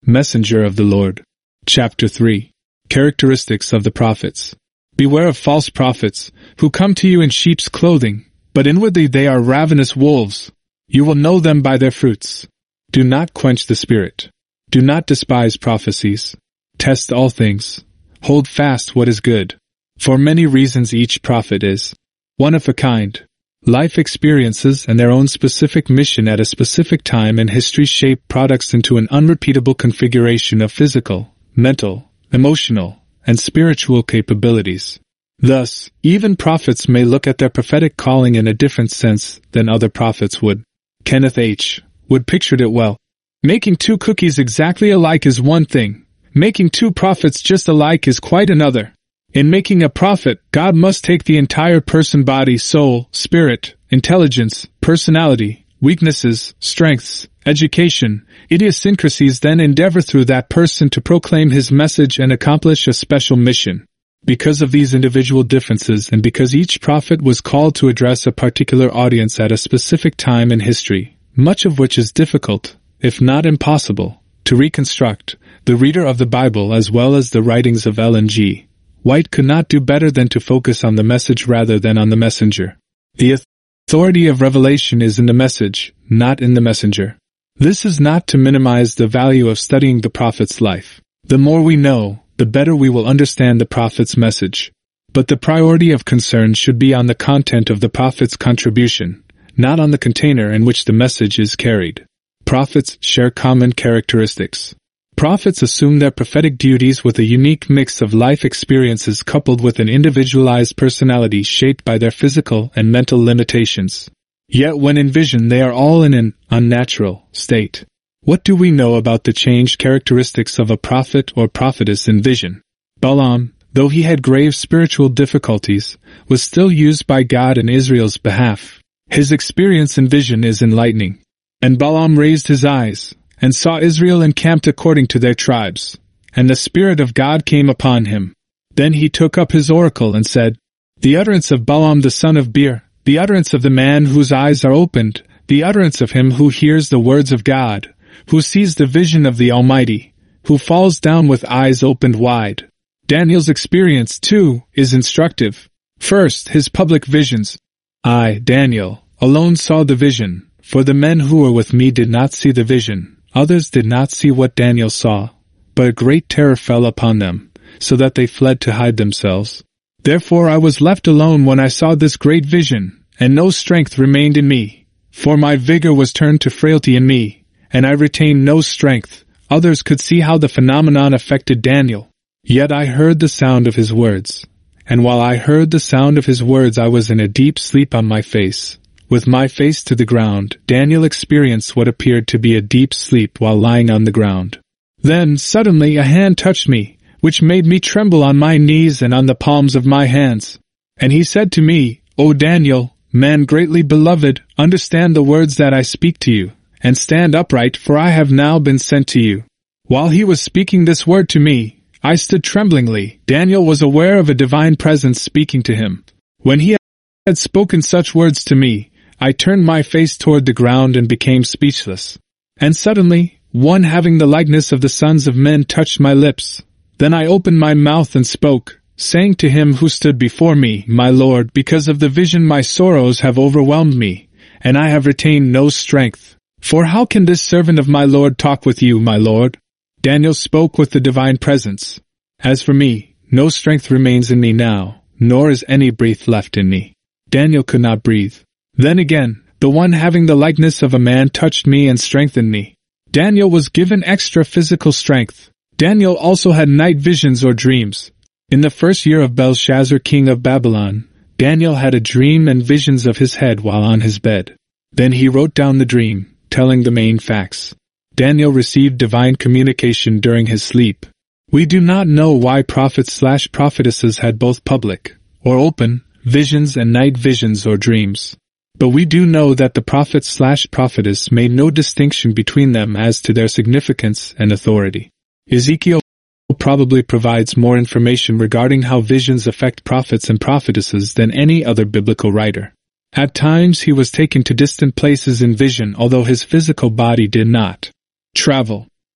Messenger of the Lord. Chapter 3. Characteristics of the prophets. Beware of false prophets, who come to you in sheep's clothing, but inwardly they are ravenous wolves. You will know them by their fruits. Do not quench the spirit. Do not despise prophecies. Test all things. Hold fast what is good. For many reasons each prophet is one of a kind. Life experiences and their own specific mission at a specific time in history shape products into an unrepeatable configuration of physical, mental, emotional, and spiritual capabilities. Thus, even prophets may look at their prophetic calling in a different sense than other prophets would. Kenneth H. Wood pictured it well. Making two cookies exactly alike is one thing. Making two prophets just alike is quite another. In making a prophet, God must take the entire person, body, soul, spirit, intelligence, personality, weaknesses, strengths, education, idiosyncrasies, then endeavor through that person to proclaim his message and accomplish a special mission. Because of these individual differences and because each prophet was called to address a particular audience at a specific time in history, much of which is difficult, if not impossible, to reconstruct, the reader of the Bible as well as the writings of Ellen G. White could not do better than to focus on the message rather than on the messenger. The authority of revelation is in the message, not in the messenger. This is not to minimize the value of studying the prophet's life. The more we know, the better we will understand the prophet's message. But the priority of concern should be on the content of the prophet's contribution, not on the container in which the message is carried. Prophets share common characteristics. Prophets assume their prophetic duties with a unique mix of life experiences coupled with an individualized personality shaped by their physical and mental limitations. Yet when in vision they are all in an unnatural state. What do we know about the changed characteristics of a prophet or prophetess in vision? Balaam, though he had grave spiritual difficulties, was still used by God in Israel's behalf. His experience in vision is enlightening. And Balaam raised his eyes, and saw Israel encamped according to their tribes. And the Spirit of God came upon him. Then he took up his oracle and said, The utterance of Balaam the son of Beor, the utterance of the man whose eyes are opened, the utterance of him who hears the words of God, who sees the vision of the Almighty, who falls down with eyes opened wide. Daniel's experience, too, is instructive. First, his public visions. I, Daniel, alone saw the vision, for the men who were with me did not see the vision. Others did not see what Daniel saw, but a great terror fell upon them, so that they fled to hide themselves. Therefore I was left alone when I saw this great vision, and no strength remained in me, for my vigor was turned to frailty in me, and I retained no strength. Others could see how the phenomenon affected Daniel. Yet I heard the sound of his words, and while I heard the sound of his words I was in a deep sleep on my face. With my face to the ground, Daniel experienced what appeared to be a deep sleep while lying on the ground. Then, suddenly, a hand touched me, which made me tremble on my knees and on the palms of my hands. And he said to me, O Daniel, man greatly beloved, understand the words that I speak to you, and stand upright, for I have now been sent to you. While he was speaking this word to me, I stood tremblingly. Daniel was aware of a divine presence speaking to him. When he had spoken such words to me, I turned my face toward the ground and became speechless. And suddenly, one having the likeness of the sons of men touched my lips. Then I opened my mouth and spoke, saying to him who stood before me, My Lord, because of the vision my sorrows have overwhelmed me, and I have retained no strength. For how can this servant of my Lord talk with you, my Lord? Daniel spoke with the divine presence. As for me, no strength remains in me now, nor is any breath left in me. Daniel could not breathe. Then again, the one having the likeness of a man touched me and strengthened me. Daniel was given extra physical strength. Daniel also had night visions or dreams. In the first year of Belshazzar, king of Babylon, Daniel had a dream and visions of his head while on his bed. Then he wrote down the dream, telling the main facts. Daniel received divine communication during his sleep. We do not know why prophets/prophetesses had both public, or open, visions and night visions or dreams. But we do know that the prophet/prophetess made no distinction between them as to their significance and authority. Ezekiel probably provides more information regarding how visions affect prophets and prophetesses than any other biblical writer. At times he was taken to distant places in vision, although his physical body did not travel.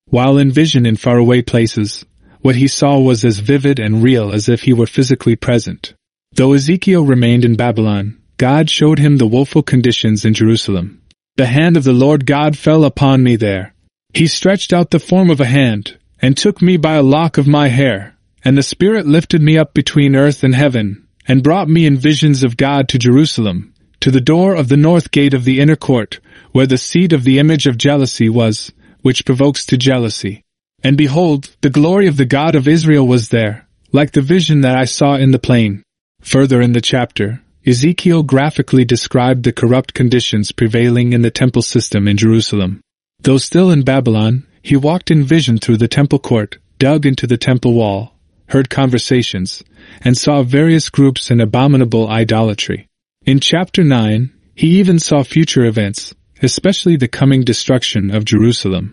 While in vision in faraway places, what he saw was as vivid and real as if he were physically present. Though Ezekiel remained in Babylon, God showed him the woeful conditions in Jerusalem. The hand of the Lord God fell upon me there. He stretched out the form of a hand, and took me by a lock of my hair, and the Spirit lifted me up between earth and heaven, and brought me in visions of God to Jerusalem, to the door of the north gate of the inner court, where the seat of the image of jealousy was, which provokes to jealousy. And behold, the glory of the God of Israel was there, like the vision that I saw in the plain. Further in the chapter, Ezekiel graphically described the corrupt conditions prevailing in the temple system in Jerusalem. Though still in Babylon, he walked in vision through the temple court, dug into the temple wall, heard conversations, and saw various groups in abominable idolatry. In chapter 9, he even saw future events, especially the coming destruction of Jerusalem.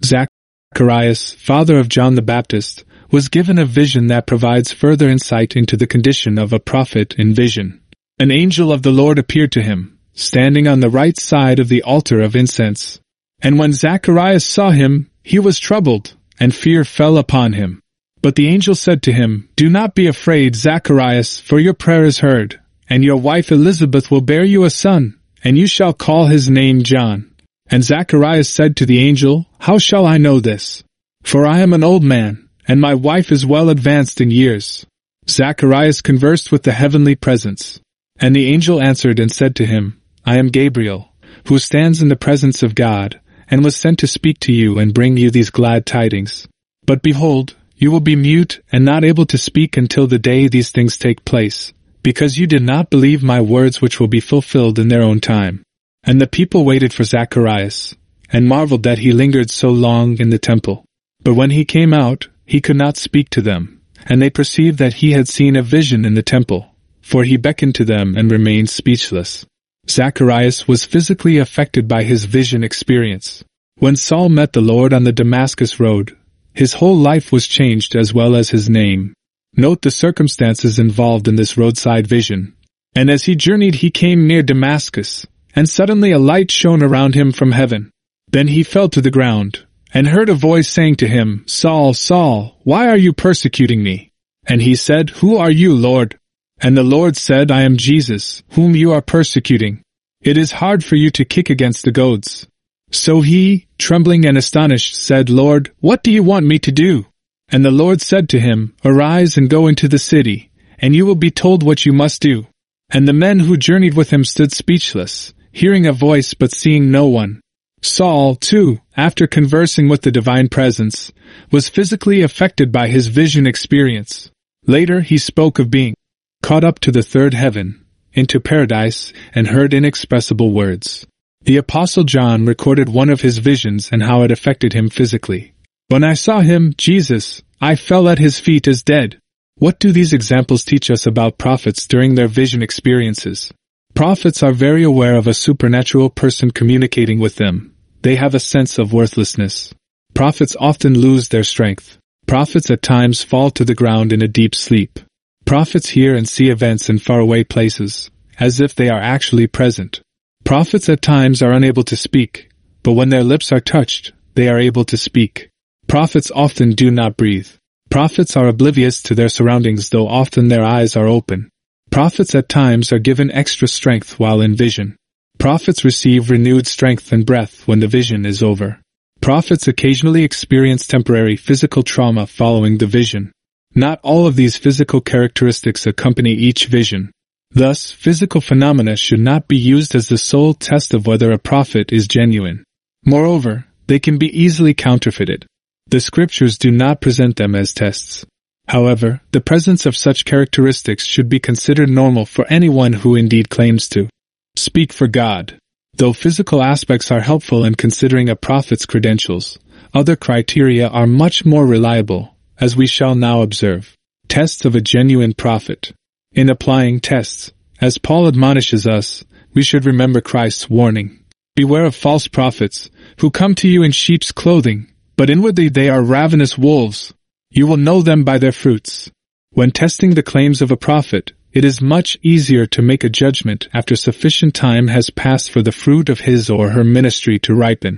Zacharias, father of John the Baptist, was given a vision that provides further insight into the condition of a prophet in vision. An angel of the Lord appeared to him, standing on the right side of the altar of incense. And when Zacharias saw him, he was troubled, and fear fell upon him. But the angel said to him, "Do not be afraid, Zacharias, for your prayer is heard, and your wife Elizabeth will bear you a son, and you shall call his name John." And Zacharias said to the angel, "How shall I know this? For I am an old man, and my wife is well advanced in years." Zacharias conversed with the heavenly presence. And the angel answered and said to him, "I am Gabriel, who stands in the presence of God, and was sent to speak to you and bring you these glad tidings. But behold, you will be mute and not able to speak until the day these things take place, because you did not believe my words which will be fulfilled in their own time." And the people waited for Zacharias, and marveled that he lingered so long in the temple. But when he came out, he could not speak to them, and they perceived that he had seen a vision in the temple, for he beckoned to them and remained speechless. Zacharias was physically affected by his vision experience. When Saul met the Lord on the Damascus road, his whole life was changed as well as his name. Note the circumstances involved in this roadside vision. And as he journeyed he came near Damascus, and suddenly a light shone around him from heaven. Then he fell to the ground, and heard a voice saying to him, "Saul, Saul, why are you persecuting me?" And he said, "Who are you, Lord?" And the Lord said, "I am Jesus, whom you are persecuting. It is hard for you to kick against the goads." So he, trembling and astonished, said, "Lord, what do you want me to do?" And the Lord said to him, "Arise and go into the city, and you will be told what you must do." And the men who journeyed with him stood speechless, hearing a voice but seeing no one. Saul, too, after conversing with the divine presence, was physically affected by his vision experience. Later he spoke of being caught up to the third heaven, into paradise, and heard inexpressible words. The Apostle John recorded one of his visions and how it affected him physically. "When I saw him, Jesus, I fell at his feet as dead." What do these examples teach us about prophets during their vision experiences? Prophets are very aware of a supernatural person communicating with them. They have a sense of worthlessness. Prophets often lose their strength. Prophets at times fall to the ground in a deep sleep. Prophets hear and see events in faraway places, as if they are actually present. Prophets at times are unable to speak, but when their lips are touched, they are able to speak. Prophets often do not breathe. Prophets are oblivious to their surroundings, though often their eyes are open. Prophets at times are given extra strength while in vision. Prophets receive renewed strength and breath when the vision is over. Prophets occasionally experience temporary physical trauma following the vision. Not all of these physical characteristics accompany each vision. Thus, physical phenomena should not be used as the sole test of whether a prophet is genuine. Moreover, they can be easily counterfeited. The scriptures do not present them as tests. However, the presence of such characteristics should be considered normal for anyone who indeed claims to speak for God. Though physical aspects are helpful in considering a prophet's credentials, other criteria are much more reliable, as we shall now observe. Tests of a genuine prophet. In applying tests, as Paul admonishes us, we should remember Christ's warning. Beware of false prophets, who come to you in sheep's clothing, but inwardly they are ravenous wolves. You will know them by their fruits. When testing the claims of a prophet, it is much easier to make a judgment after sufficient time has passed for the fruit of his or her ministry to ripen.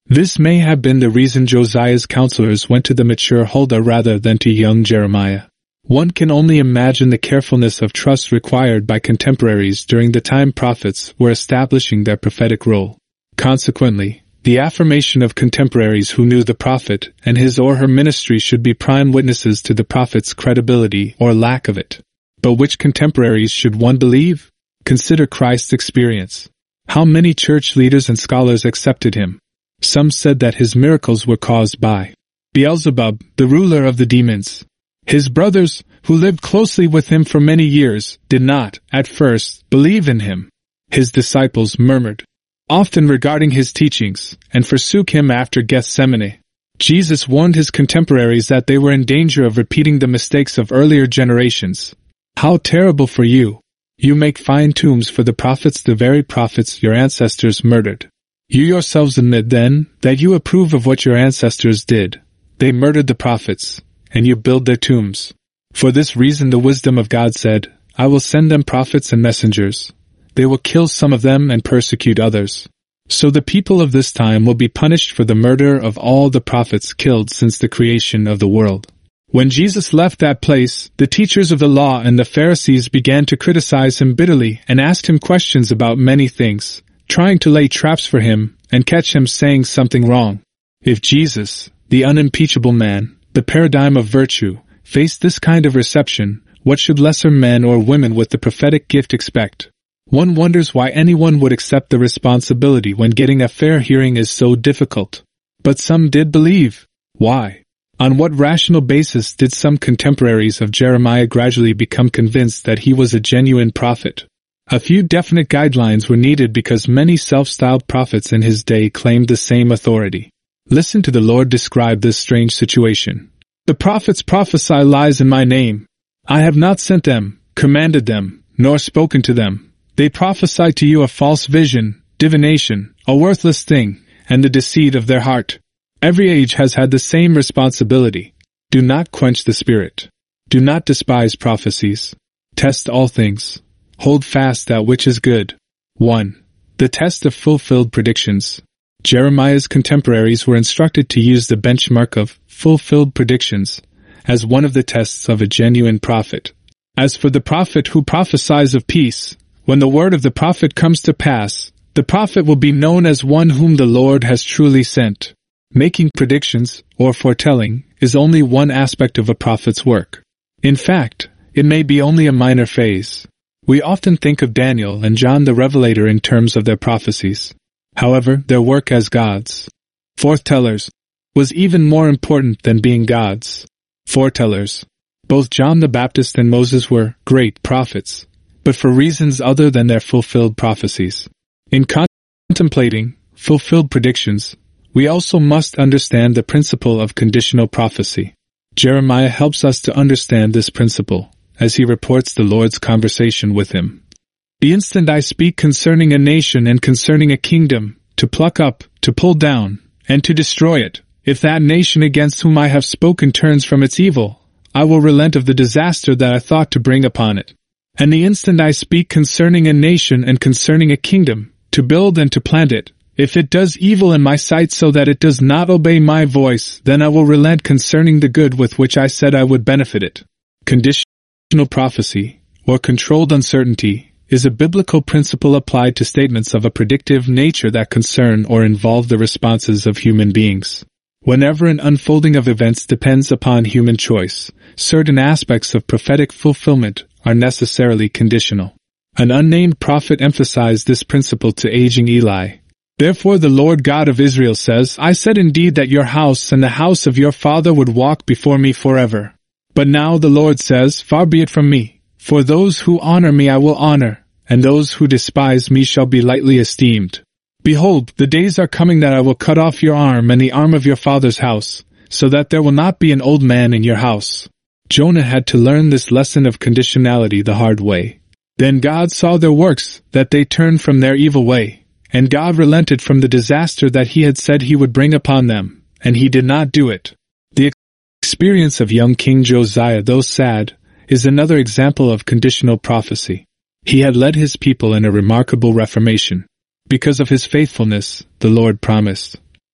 This may have been the reason Josiah's counselors went to the mature Huldah rather than to young Jeremiah. One can only imagine the carefulness of trust required by contemporaries during the time prophets were establishing their prophetic role. Consequently, the affirmation of contemporaries who knew the prophet and his or her ministry should be prime witnesses to the prophet's credibility or lack of it. But which contemporaries should one believe? Consider Christ's experience. How many church leaders and scholars accepted him? Some said that his miracles were caused by Beelzebub, the ruler of the demons. His brothers, who lived closely with him for many years, did not, at first, believe in him. His disciples murmured often regarding his teachings, and forsook him after Gethsemane. Jesus warned his contemporaries that they were in danger of repeating the mistakes of earlier generations. How terrible for you! You make fine tombs for the prophets, the very prophets your ancestors murdered. You yourselves admit, then, that you approve of what your ancestors did. They murdered the prophets, and you build their tombs. For this reason the wisdom of God said, I will send them prophets and messengers. They will kill some of them and persecute others. So the people of this time will be punished for the murder of all the prophets killed since the creation of the world. When Jesus left that place, the teachers of the law and the Pharisees began to criticize him bitterly and asked him questions about many things, trying to lay traps for him and catch him saying something wrong. If Jesus, the unimpeachable man, the paradigm of virtue, faced this kind of reception, what should lesser men or women with the prophetic gift expect? One wonders why anyone would accept the responsibility when getting a fair hearing is so difficult. But some did believe. Why? On what rational basis did some contemporaries of Jeremiah gradually become convinced that he was a genuine prophet? A few definite guidelines were needed because many self-styled prophets in his day claimed the same authority. Listen to the Lord describe this strange situation. The prophets prophesy lies in my name. I have not sent them, commanded them, nor spoken to them. They prophesy to you a false vision, divination, a worthless thing, and the deceit of their heart. Every age has had the same responsibility. Do not quench the spirit. Do not despise prophecies. Test all things. Hold fast that which is good. 1. The test of fulfilled predictions. Jeremiah's contemporaries were instructed to use the benchmark of fulfilled predictions as one of the tests of a genuine prophet. As for the prophet who prophesies of peace, when the word of the prophet comes to pass, the prophet will be known as one whom the Lord has truly sent. Making predictions, or foretelling, is only one aspect of a prophet's work. In fact, it may be only a minor phase. We often think of Daniel and John the Revelator in terms of their prophecies. However, their work as gods, foretellers, was even more important than being gods. Foretellers. Both John the Baptist and Moses were great prophets, but for reasons other than their fulfilled prophecies. In contemplating fulfilled predictions, we also must understand the principle of conditional prophecy. Jeremiah helps us to understand this principle, as he reports the Lord's conversation with him. The instant I speak concerning a nation and concerning a kingdom, to pluck up, to pull down, and to destroy it, if that nation against whom I have spoken turns from its evil, I will relent of the disaster that I thought to bring upon it. And the instant I speak concerning a nation and concerning a kingdom, to build and to plant it, if it does evil in my sight so that it does not obey my voice, then I will relent concerning the good with which I said I would benefit it. Conditional prophecy, or controlled uncertainty, is a biblical principle applied to statements of a predictive nature that concern or involve the responses of human beings. Whenever an unfolding of events depends upon human choice, certain aspects of prophetic fulfillment are necessarily conditional. An unnamed prophet emphasized this principle to aging Eli. Therefore the Lord God of Israel says, I said indeed that your house and the house of your father would walk before me forever. But now the Lord says, far be it from me. For those who honor me I will honor, and those who despise me shall be lightly esteemed. Behold, the days are coming that I will cut off your arm and the arm of your father's house, so that there will not be an old man in your house. Jonah had to learn this lesson of conditionality the hard way. Then God saw their works, that they turned from their evil way, and God relented from the disaster that he had said he would bring upon them, and he did not do it. The experience of young King Josiah, though sad, is another example of conditional prophecy. He had led his people in a remarkable reformation. Because of his faithfulness, the Lord promised,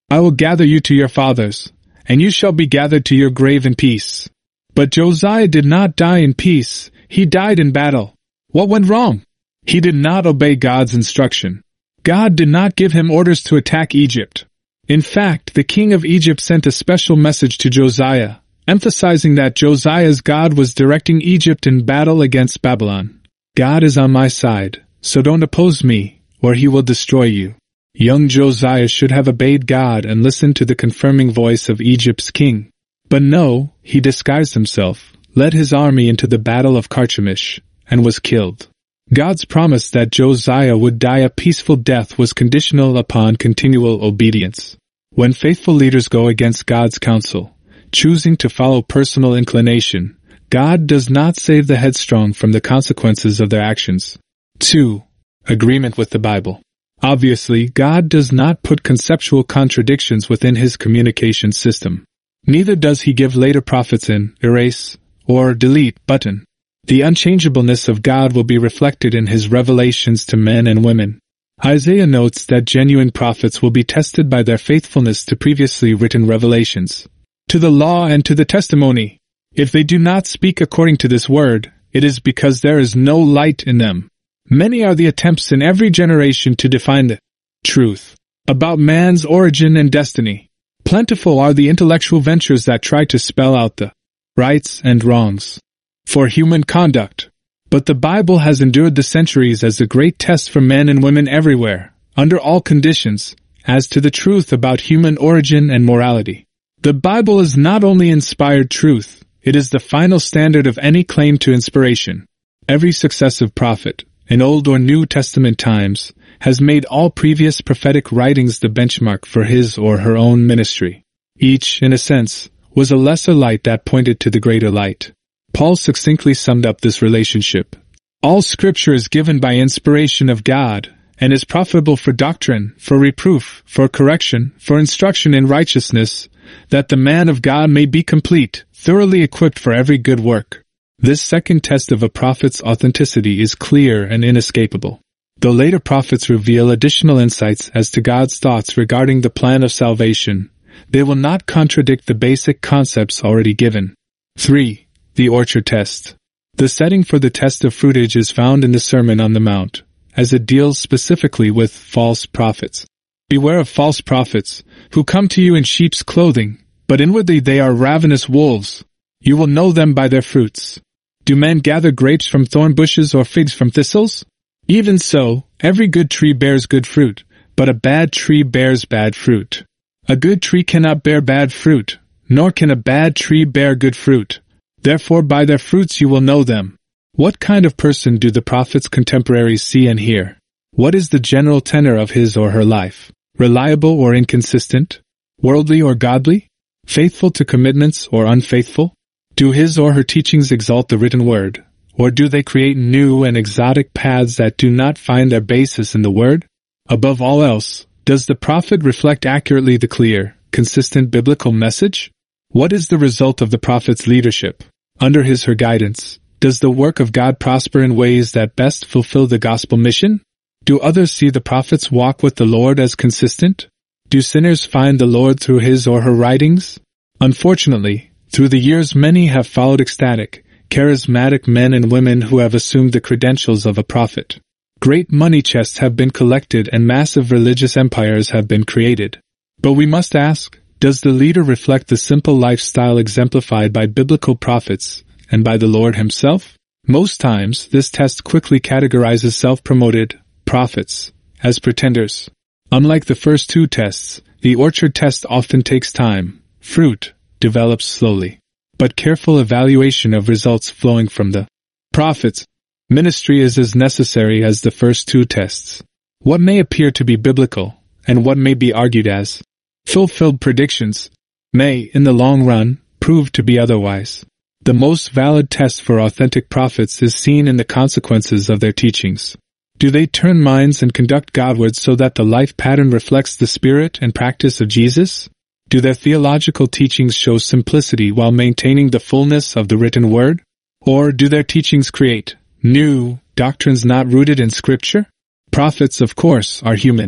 I will gather you to your fathers, and you shall be gathered to your grave in peace. But Josiah did not die in peace, he died in battle. What went wrong? He did not obey God's instruction. God did not give him orders to attack Egypt. In fact, the king of Egypt sent a special message to Josiah, emphasizing that Josiah's God was directing Egypt in battle against Babylon. God is on my side, so don't oppose me, or he will destroy you. Young Josiah should have obeyed God and listened to the confirming voice of Egypt's king. But no, he disguised himself, led his army into the battle of Carchemish, and was killed. God's promise that Josiah would die a peaceful death was conditional upon continual obedience. When faithful leaders go against God's counsel, choosing to follow personal inclination, God does not save the headstrong from the consequences of their actions. 2. Agreement with the Bible. Obviously, God does not put conceptual contradictions within his communication system. Neither does he give later prophets an erase or delete button. The unchangeableness of God will be reflected in his revelations to men and women. Isaiah notes that genuine prophets will be tested by their faithfulness to previously written revelations, to the law and to the testimony. If they do not speak according to this word, it is because there is no light in them. Many are the attempts in every generation to define the truth about man's origin and destiny. Plentiful are the intellectual ventures that try to spell out the rights and wrongs for human conduct. But the Bible has endured the centuries as a great test for men and women everywhere, under all conditions, as to the truth about human origin and morality. The Bible is not only inspired truth, it is the final standard of any claim to inspiration. Every successive prophet, in Old or New Testament times, has made all previous prophetic writings the benchmark for his or her own ministry. Each, in a sense, was a lesser light that pointed to the greater light. Paul succinctly summed up this relationship. All Scripture is given by inspiration of God, and is profitable for doctrine, for reproof, for correction, for instruction in righteousness, that the man of God may be complete, thoroughly equipped for every good work. This second test of a prophet's authenticity is clear and inescapable. Though later prophets reveal additional insights as to God's thoughts regarding the plan of salvation, they will not contradict the basic concepts already given. 3. The orchard test. The setting for the test of fruitage is found in the Sermon on the Mount, as it deals specifically with false prophets. Beware of false prophets, who come to you in sheep's clothing, but inwardly they are ravenous wolves. You will know them by their fruits. Do men gather grapes from thorn bushes or figs from thistles? Even so, every good tree bears good fruit, but a bad tree bears bad fruit. A good tree cannot bear bad fruit, nor can a bad tree bear good fruit. Therefore by their fruits you will know them. What kind of person do the prophet's contemporaries see and hear? What is the general tenor of his or her life? Reliable or inconsistent? Worldly or godly? Faithful to commitments or unfaithful? Do his or her teachings exalt the written word, or do they create new and exotic paths that do not find their basis in the word? Above all else, does the prophet reflect accurately the clear, consistent biblical message? What is the result of the prophet's leadership? Under his or her guidance, does the work of God prosper in ways that best fulfill the gospel mission? Do others see the prophet's walk with the Lord as consistent? Do sinners find the Lord through his or her writings? Unfortunately, through the years many have followed ecstatic, charismatic men and women who have assumed the credentials of a prophet. Great money chests have been collected and massive religious empires have been created. But we must ask, does the leader reflect the simple lifestyle exemplified by biblical prophets and by the Lord himself? Most times, this test quickly categorizes self-promoted prophets as pretenders. Unlike the first two tests, the orchard test often takes time. Fruit develops slowly. But careful evaluation of results flowing from the prophet's ministry is as necessary as the first two tests. What may appear to be biblical, and what may be argued as fulfilled predictions, may, in the long run, prove to be otherwise. The most valid test for authentic prophets is seen in the consequences of their teachings. Do they turn minds and conduct Godward so that the life pattern reflects the spirit and practice of Jesus? Do their theological teachings show simplicity while maintaining the fullness of the written word? Or do their teachings create new doctrines not rooted in Scripture? Prophets, of course, are human.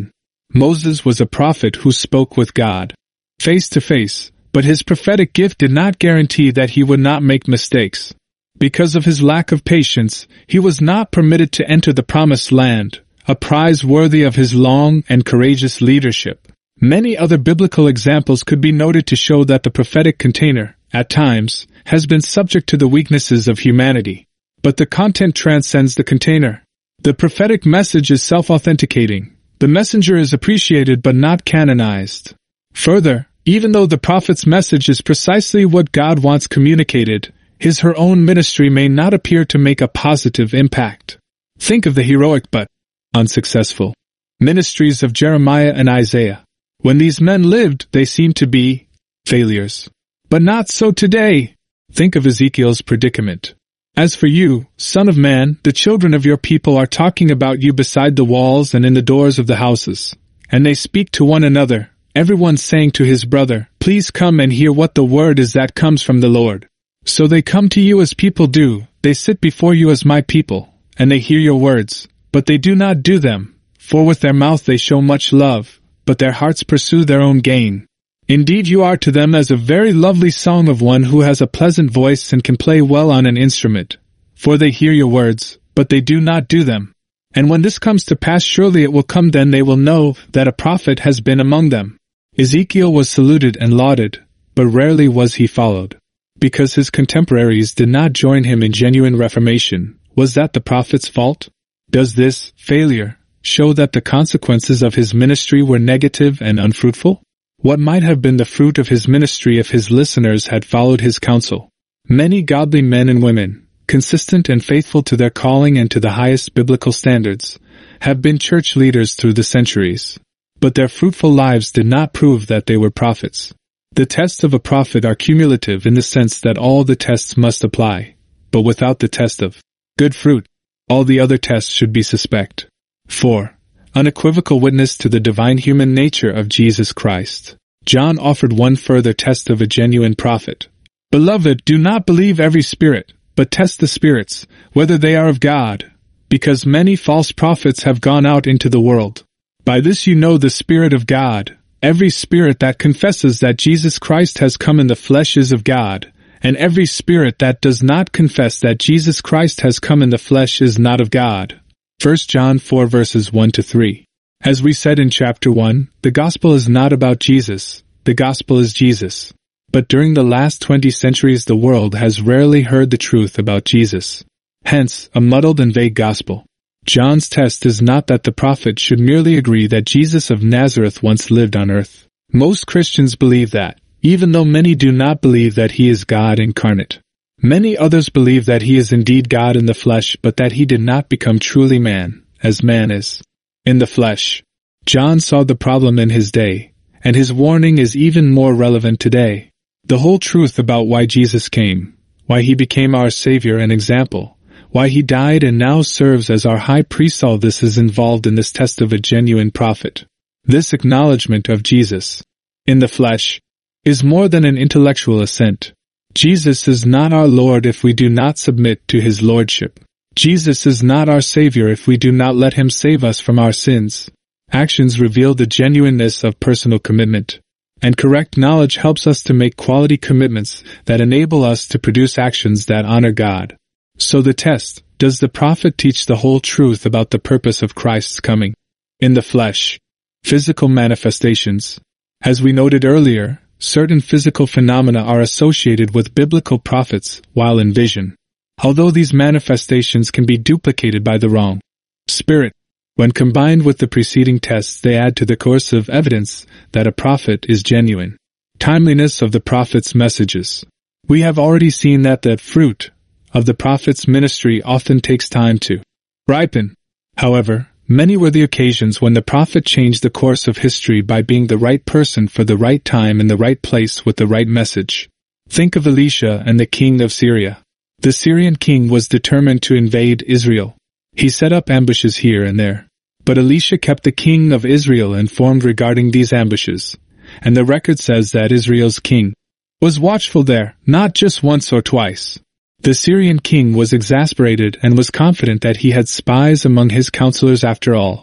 Moses was a prophet who spoke with God face to face, but his prophetic gift did not guarantee that he would not make mistakes. Because of his lack of patience, he was not permitted to enter the promised land, a prize worthy of his long and courageous leadership. Many other biblical examples could be noted to show that the prophetic container, at times, has been subject to the weaknesses of humanity. But the content transcends the container. The prophetic message is self-authenticating. The messenger is appreciated but not canonized. Further, even though the prophet's message is precisely what God wants communicated, his/her own ministry may not appear to make a positive impact. Think of the heroic but unsuccessful ministries of Jeremiah and Isaiah. When these men lived, they seemed to be failures. But not so today. Think of Ezekiel's predicament. As for you, son of man, the children of your people are talking about you beside the walls and in the doors of the houses. And they speak to one another, everyone saying to his brother, please come and hear what the word is that comes from the Lord. So they come to you as people do, they sit before you as my people, and they hear your words, but they do not do them, for with their mouth they show much love, but their hearts pursue their own gain. Indeed you are to them as a very lovely song of one who has a pleasant voice and can play well on an instrument, for they hear your words, but they do not do them. And when this comes to pass, surely it will come, then they will know that a prophet has been among them. Ezekiel was saluted and lauded, but rarely was he followed. Because his contemporaries did not join him in genuine reformation, was that the prophet's fault? Does this failure show that the consequences of his ministry were negative and unfruitful? What might have been the fruit of his ministry if his listeners had followed his counsel? Many godly men and women, consistent and faithful to their calling and to the highest biblical standards, have been church leaders through the centuries. But their fruitful lives did not prove that they were prophets. The tests of a prophet are cumulative in the sense that all the tests must apply, but without the test of good fruit, all the other tests should be suspect. 4. Unequivocal witness to the divine human nature of Jesus Christ. John offered one further test of a genuine prophet. Beloved, do not believe every spirit, but test the spirits, whether they are of God, because many false prophets have gone out into the world. By this you know the Spirit of God. Every spirit that confesses that Jesus Christ has come in the flesh is of God, and every spirit that does not confess that Jesus Christ has come in the flesh is not of God. 1 John 4 verses 1-3. As we said in chapter 1, the gospel is not about Jesus, the gospel is Jesus. But during the last 20 centuries the world has rarely heard the truth about Jesus. Hence, a muddled and vague gospel. John's test is not that the prophet should merely agree that Jesus of Nazareth once lived on earth. Most Christians believe that, even though many do not believe that he is God incarnate. Many others believe that he is indeed God in the flesh, but that he did not become truly man, as man is in the flesh. John saw the problem in his day, and his warning is even more relevant today. The whole truth about why Jesus came, why he became our Savior and example, why he died and now serves as our high priest, all this is involved in this test of a genuine prophet. This acknowledgement of Jesus in the flesh is more than an intellectual assent. Jesus is not our Lord if we do not submit to his lordship. Jesus is not our Savior if we do not let him save us from our sins. Actions reveal the genuineness of personal commitment, and correct knowledge helps us to make quality commitments that enable us to produce actions that honor God. So the test, does the prophet teach the whole truth about the purpose of Christ's coming in the flesh? Physical manifestations. As we noted earlier, certain physical phenomena are associated with biblical prophets while in vision. Although these manifestations can be duplicated by the wrong spirit, when combined with the preceding tests they add to the coercive evidence that a prophet is genuine. Timeliness of the prophet's messages. We have already seen that the fruit of the prophet's ministry often takes time to ripen. However, many were the occasions when the prophet changed the course of history by being the right person for the right time in the right place with the right message. Think of Elisha and the king of Syria. The Syrian king was determined to invade Israel. He set up ambushes here and there. But Elisha kept the king of Israel informed regarding these ambushes, and the record says that Israel's king was watchful there, not just once or twice. The Syrian king was exasperated and was confident that he had spies among his counselors after all.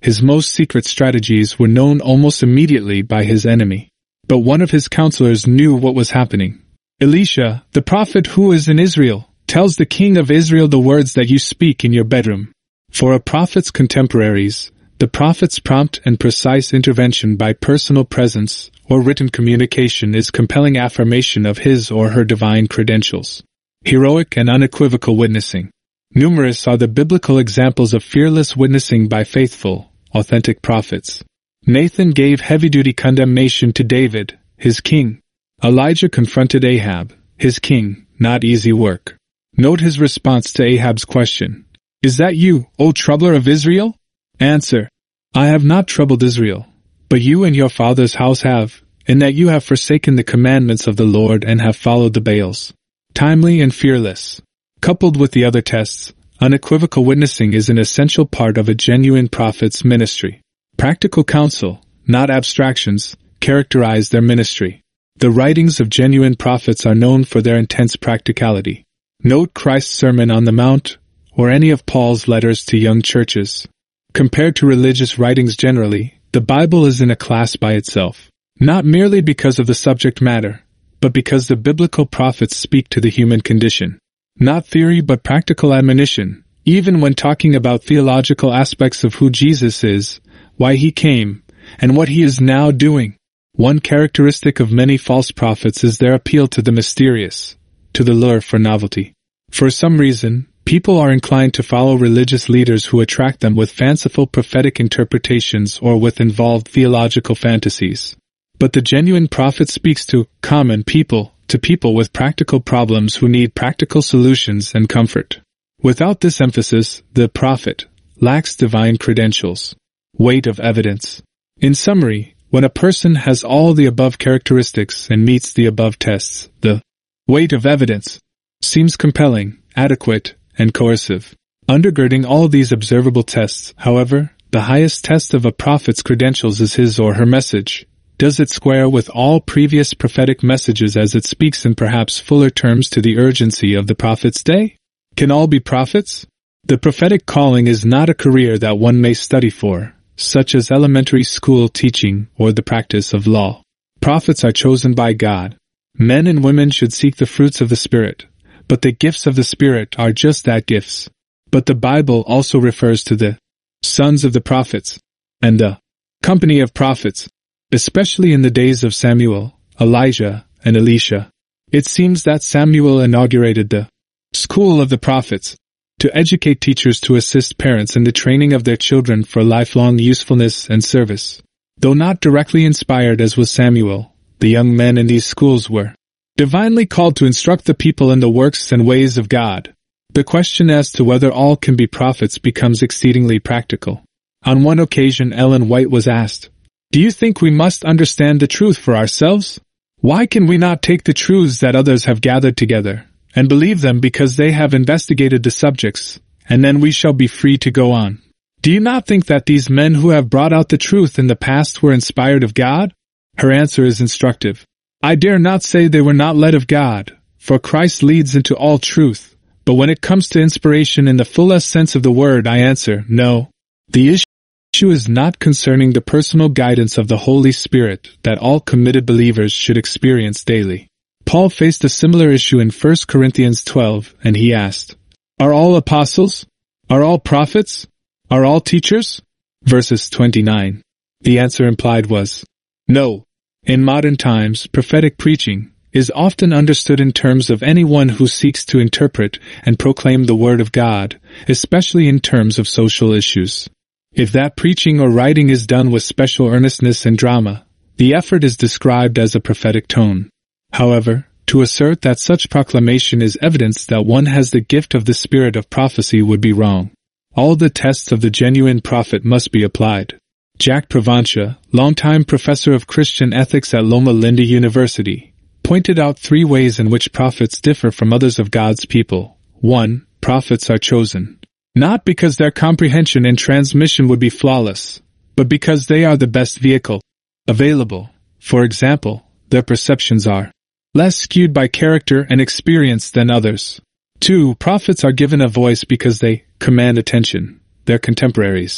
His most secret strategies were known almost immediately by his enemy. But one of his counselors knew what was happening. Elisha, the prophet who is in Israel, tells the king of Israel the words that you speak in your bedroom. For a prophet's contemporaries, the prophet's prompt and precise intervention by personal presence or written communication is compelling affirmation of his or her divine credentials. Heroic and unequivocal witnessing. Numerous are the biblical examples of fearless witnessing by faithful, authentic prophets. Nathan gave heavy-duty condemnation to David, his king. Elijah confronted Ahab, his king, not easy work. Note his response to Ahab's question. Is that you, O troubler of Israel? Answer. I have not troubled Israel, but you and your father's house have, in that you have forsaken the commandments of the Lord and have followed the Baals. Timely and fearless. Coupled with the other tests, unequivocal witnessing is an essential part of a genuine prophet's ministry. Practical counsel, not abstractions, characterize their ministry. The writings of genuine prophets are known for their intense practicality. Note Christ's Sermon on the Mount, or any of Paul's letters to young churches. Compared to religious writings generally, the Bible is in a class by itself. Not merely because of the subject matter, but because the biblical prophets speak to the human condition. Not theory but practical admonition, even when talking about theological aspects of who Jesus is, why he came, and what he is now doing. One characteristic of many false prophets is their appeal to the mysterious, to the lure for novelty. For some reason, people are inclined to follow religious leaders who attract them with fanciful prophetic interpretations or with involved theological fantasies. But the genuine prophet speaks to common people, to people with practical problems who need practical solutions and comfort. Without this emphasis, the prophet lacks divine credentials. Weight of evidence. In summary, when a person has all the above characteristics and meets the above tests, the weight of evidence seems compelling, adequate, and coercive. Undergirding all these observable tests, however, the highest test of a prophet's credentials is his or her message. Does it square with all previous prophetic messages as it speaks in perhaps fuller terms to the urgency of the prophet's day? Can all be prophets? The prophetic calling is not a career that one may study for, such as elementary school teaching or the practice of law. Prophets are chosen by God. Men and women should seek the fruits of the Spirit, but the gifts of the Spirit are just that, gifts. But the Bible also refers to the sons of the prophets and the company of prophets, especially in the days of Samuel, Elijah, and Elisha. It seems that Samuel inaugurated the school of the prophets to educate teachers to assist parents in the training of their children for lifelong usefulness and service. Though not directly inspired as was Samuel, the young men in these schools were divinely called to instruct the people in the works and ways of God. The question as to whether all can be prophets becomes exceedingly practical. On one occasion Ellen White was asked, "Do you think we must understand the truth for ourselves? Why can we not take the truths that others have gathered together and believe them because they have investigated the subjects, and then we shall be free to go on? Do you not think that these men who have brought out the truth in the past were inspired of God?" Her answer is instructive. "I dare not say they were not led of God, for Christ leads into all truth, but when it comes to inspiration in the fullest sense of the word, I answer, no. The issue is not concerning the personal guidance of the Holy Spirit that all committed believers should experience daily. Paul faced a similar issue in 1 Corinthians 12, and he asked, "Are all apostles? Are all prophets? Are all teachers?" Verses 29. The answer implied was, no. In modern times, prophetic preaching is often understood in terms of anyone who seeks to interpret and proclaim the Word of God, especially in terms of social issues. If that preaching or writing is done with special earnestness and drama, the effort is described as a prophetic tone. However, to assert that such proclamation is evidence that one has the gift of the spirit of prophecy would be wrong. All the tests of the genuine prophet must be applied. Jack Provencha, longtime professor of Christian ethics at Loma Linda University, pointed out 3 ways in which prophets differ from others of God's people. 1. Prophets are chosen, not because their comprehension and transmission would be flawless, but because they are the best vehicle available. For example, their perceptions are less skewed by character and experience than others. 2. Prophets are given a voice because they command attention, their contemporaries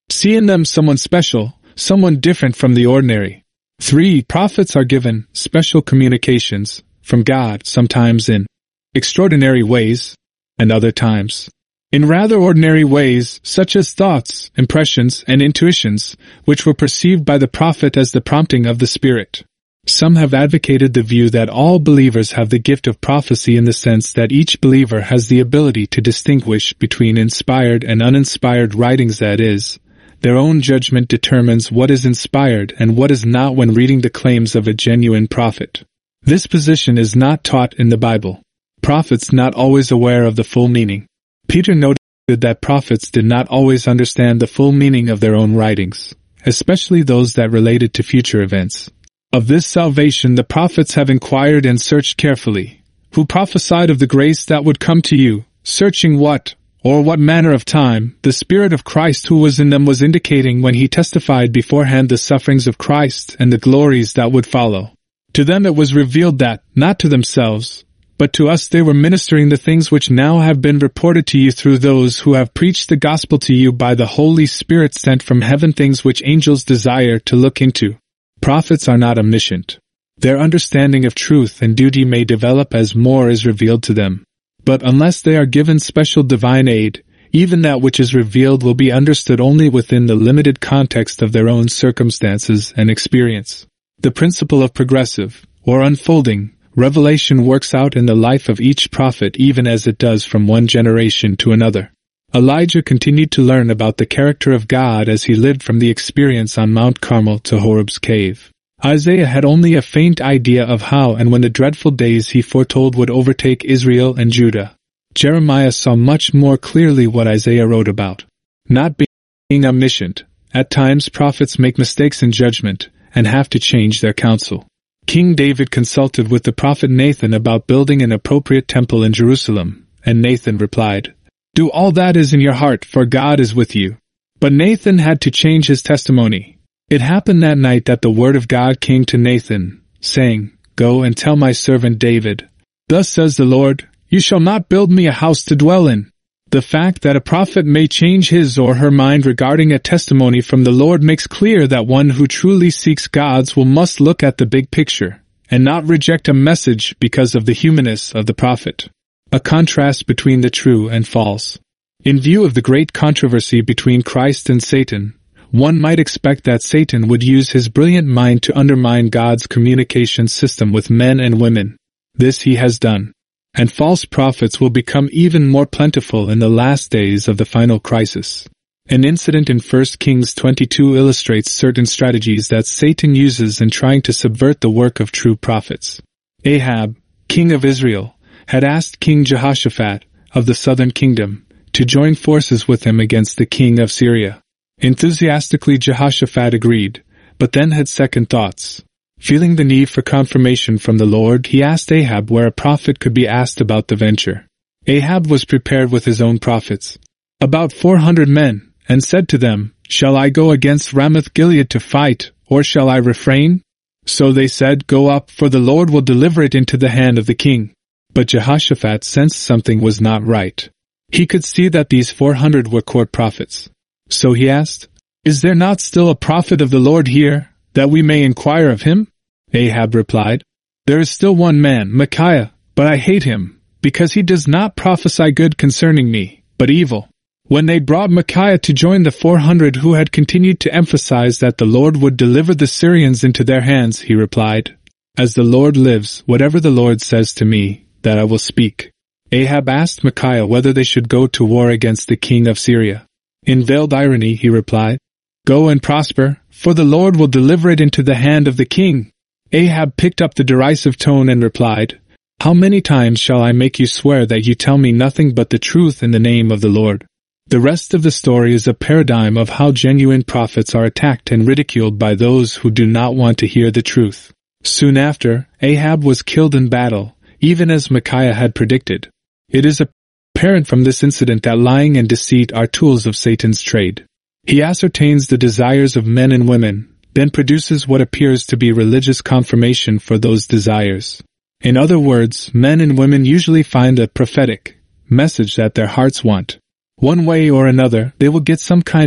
See in them someone special, someone different from the ordinary. 3. Prophets are given special communications from God, sometimes in extraordinary ways, and other times in rather ordinary ways, such as thoughts, impressions, and intuitions, which were perceived by the prophet as the prompting of the Spirit. Some have advocated the view that all believers have the gift of prophecy in the sense that each believer has the ability to distinguish between inspired and uninspired writings, that is, their own judgment determines what is inspired and what is not when reading the claims of a genuine prophet. This position is not taught in the Bible. Prophets not always aware of the full meaning. Peter noted that prophets did not always understand the full meaning of their own writings, especially those that related to future events. Of this salvation the prophets have inquired and searched carefully, who prophesied of the grace that would come to you, searching what manner of time the Spirit of Christ who was in them was indicating when he testified beforehand the sufferings of Christ and the glories that would follow. To them it was revealed that, not to themselves, but to us they were ministering the things which now have been reported to you through those who have preached the gospel to you by the Holy Spirit sent from heaven, things which angels desire to look into. Prophets are not omniscient. Their understanding of truth and duty may develop as more is revealed to them. But unless they are given special divine aid, even that which is revealed will be understood only within the limited context of their own circumstances and experience. The principle of progressive, or unfolding, revelation works out in the life of each prophet even as it does from one generation to another. Elijah continued to learn about the character of God as he lived from the experience on Mount Carmel to Horeb's cave. Isaiah had only a faint idea of how and when the dreadful days he foretold would overtake Israel and Judah. Jeremiah saw much more clearly what Isaiah wrote about. Not being omniscient, at times prophets make mistakes in judgment and have to change their counsel. King David consulted with the prophet Nathan about building an appropriate temple in Jerusalem, and Nathan replied, "Do all that is in your heart, for God is with you." But Nathan had to change his testimony. It happened that night that the word of God came to Nathan, saying, "Go and tell my servant David, thus says the Lord, you shall not build me a house to dwell in." The fact that a prophet may change his or her mind regarding a testimony from the Lord makes clear that one who truly seeks God's will must look at the big picture, and not reject a message because of the humanness of the prophet. A contrast between the true and false. In view of the great controversy between Christ and Satan, one might expect that Satan would use his brilliant mind to undermine God's communication system with men and women. This he has done. And false prophets will become even more plentiful in the last days of the final crisis. An incident in 1 Kings 22 illustrates certain strategies that Satan uses in trying to subvert the work of true prophets. Ahab, king of Israel, had asked King Jehoshaphat, of the southern kingdom, to join forces with him against the king of Syria. Enthusiastically Jehoshaphat agreed, but then had second thoughts. Feeling the need for confirmation from the Lord, he asked Ahab where a prophet could be asked about the venture. Ahab was prepared with his own prophets, about 400 men, and said to them, "Shall I go against Ramoth-Gilead to fight, or shall I refrain?" So they said, "Go up, for the Lord will deliver it into the hand of the king." But Jehoshaphat sensed something was not right. He could see that these 400 were court prophets. So he asked, "Is there not still a prophet of the Lord here, that we may inquire of him?" Ahab replied, "There is still one man, Micaiah, but I hate him, because he does not prophesy good concerning me, but evil." When they brought Micaiah to join the 400 who had continued to emphasize that the Lord would deliver the Syrians into their hands, he replied, "As the Lord lives, whatever the Lord says to me, that I will speak." Ahab asked Micaiah whether they should go to war against the king of Syria. In veiled irony, he replied, "Go and prosper, for the Lord will deliver it into the hand of the king." Ahab picked up the derisive tone and replied, "How many times shall I make you swear that you tell me nothing but the truth in the name of the Lord?" The rest of the story is a paradigm of how genuine prophets are attacked and ridiculed by those who do not want to hear the truth. Soon after, Ahab was killed in battle, even as Micaiah had predicted. It is apparent from this incident that lying and deceit are tools of Satan's trade. He ascertains the desires of men and women, then produces what appears to be religious confirmation for those desires. In other words, men and women usually find a prophetic message that their hearts want. One way or another, they will get some kind of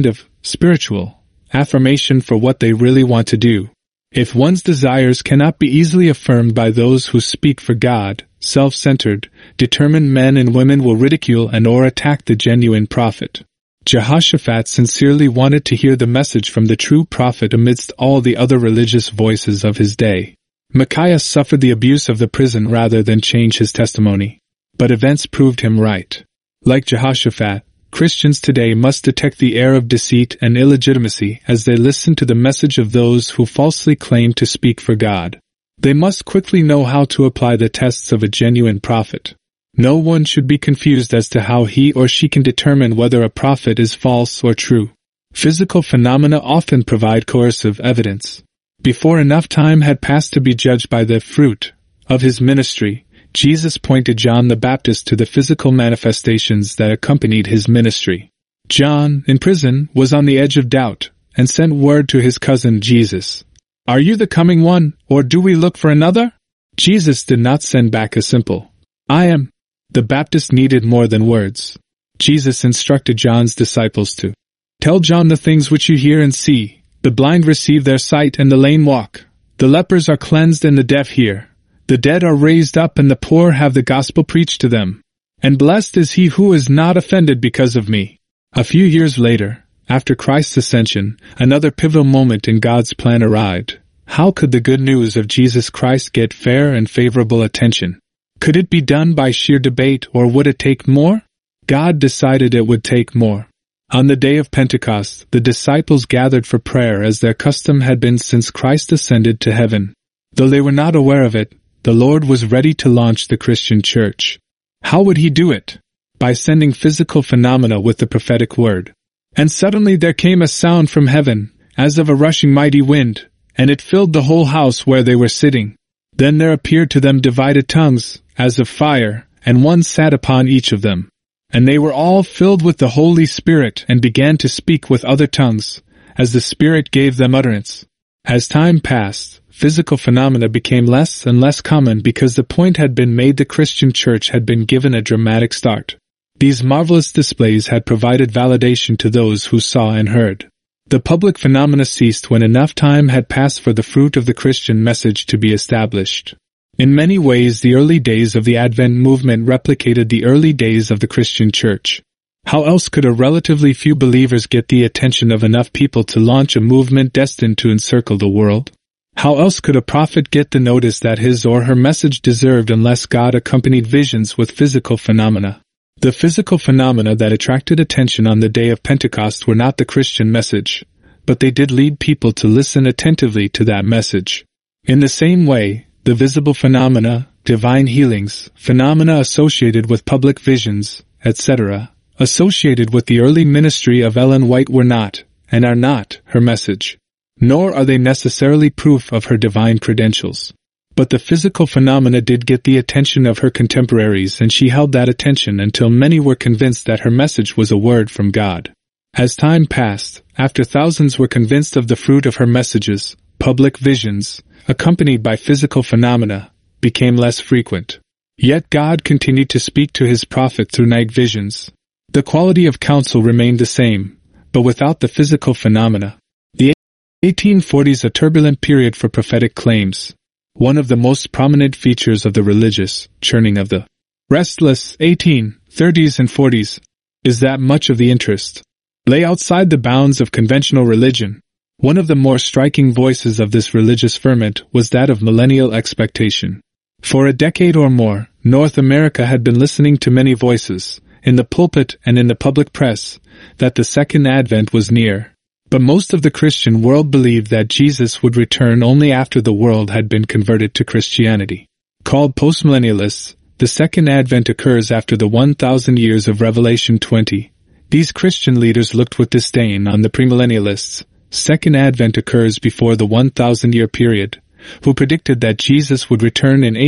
spiritual, affirmation for what they really want to do. If one's desires cannot be easily affirmed by those who speak for God, self-centered, determined men and women will ridicule and or attack the genuine prophet. Jehoshaphat sincerely wanted to hear the message from the true prophet amidst all the other religious voices of his day. Micaiah suffered the abuse of the prison rather than change his testimony. But events proved him right. Like Jehoshaphat, Christians today must detect the air of deceit and illegitimacy as they listen to the message of those who falsely claim to speak for God. They must quickly know how to apply the tests of a genuine prophet. No one should be confused as to how he or she can determine whether a prophet is false or true. Physical phenomena often provide coercive evidence. Before enough time had passed to be judged by the fruit of his ministry, Jesus pointed John the Baptist to the physical manifestations that accompanied his ministry. John, in prison, was on the edge of doubt, and sent word to his cousin Jesus. "Are you the coming one, or do we look for another?" Jesus did not send back a simple, "I am." The Baptist needed more than words. Jesus instructed John's disciples to tell John the things which you hear and see. The blind receive their sight and the lame walk. The lepers are cleansed and the deaf hear. The dead are raised up and the poor have the gospel preached to them. And blessed is he who is not offended because of me. A few years later, after Christ's ascension, another pivotal moment in God's plan arrived. How could the good news of Jesus Christ get fair and favorable attention? Could it be done by sheer debate, or would it take more? God decided it would take more. On the day of Pentecost, the disciples gathered for prayer as their custom had been since Christ ascended to heaven. Though they were not aware of it, the Lord was ready to launch the Christian church. How would he do it? By sending physical phenomena with the prophetic word. And suddenly there came a sound from heaven, as of a rushing mighty wind, and it filled the whole house where they were sitting. Then there appeared to them divided tongues, as of fire, and one sat upon each of them. And they were all filled with the Holy Spirit and began to speak with other tongues, as the Spirit gave them utterance. As time passed, physical phenomena became less and less common because the point had been made the Christian church had been given a dramatic start. These marvelous displays had provided validation to those who saw and heard. The public phenomena ceased when enough time had passed for the fruit of the Christian message to be established. In many ways, the early days of the Advent movement replicated the early days of the Christian church. How else could a relatively few believers get the attention of enough people to launch a movement destined to encircle the world? How else could a prophet get the notice that his or her message deserved unless God accompanied visions with physical phenomena? The physical phenomena that attracted attention on the day of Pentecost were not the Christian message, but they did lead people to listen attentively to that message. In the same way, the visible phenomena, divine healings, phenomena associated with public visions, etc., associated with the early ministry of Ellen White were not, and are not, her message. Nor are they necessarily proof of her divine credentials. But the physical phenomena did get the attention of her contemporaries, and she held that attention until many were convinced that her message was a word from God. As time passed, after thousands were convinced of the fruit of her messages, public visions, accompanied by physical phenomena, became less frequent. Yet God continued to speak to his prophet through night visions. The quality of counsel remained the same, but without the physical phenomena. The 1840s, a turbulent period for prophetic claims. One of the most prominent features of the religious churning of the restless 1830s and 40s is that much of the interest lay outside the bounds of conventional religion. One of the more striking voices of this religious ferment was that of millennial expectation. For a decade or more, North America had been listening to many voices, in the pulpit and in the public press, that the Second Advent was near. But most of the Christian world believed that Jesus would return only after the world had been converted to Christianity. Called postmillennialists, the Second Advent occurs after the 1,000 years of Revelation 20. These Christian leaders looked with disdain on the premillennialists. Second Advent occurs before the 1,000-year period, who predicted that Jesus would return in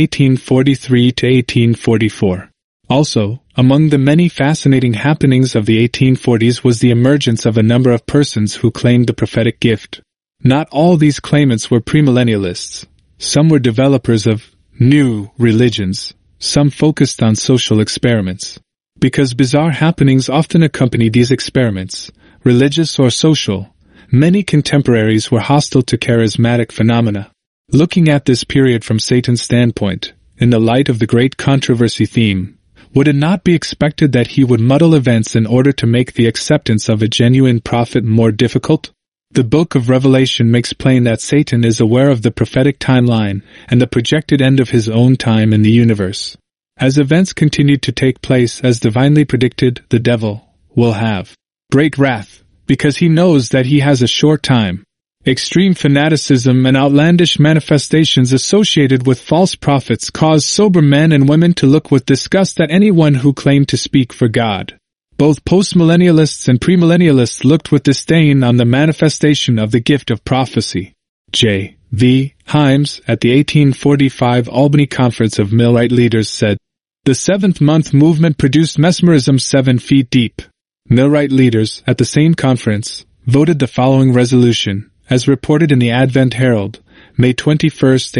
1843 to 1844. Also, among the many fascinating happenings of the 1840s was the emergence of a number of persons who claimed the prophetic gift. Not all these claimants were premillennialists. Some were developers of new religions. Some focused on social experiments. Because bizarre happenings often accompany these experiments, religious or social, many contemporaries were hostile to charismatic phenomena. Looking at this period from Satan's standpoint, in the light of the great controversy theme, would it not be expected that he would muddle events in order to make the acceptance of a genuine prophet more difficult? The book of Revelation makes plain that Satan is aware of the prophetic timeline and the projected end of his own time in the universe. As events continue to take place as divinely predicted, the devil will have great wrath, because he knows that he has a short time. Extreme fanaticism and outlandish manifestations associated with false prophets cause sober men and women to look with disgust at anyone who claimed to speak for God. Both postmillennialists and premillennialists looked with disdain on the manifestation of the gift of prophecy. J. V. Himes, at the 1845 Albany Conference of Millwright Leaders, said, "The seventh-month movement produced mesmerism 7 feet deep." Millwright Leaders, at the same conference, voted the following resolution, as reported in the Advent Herald, May 21,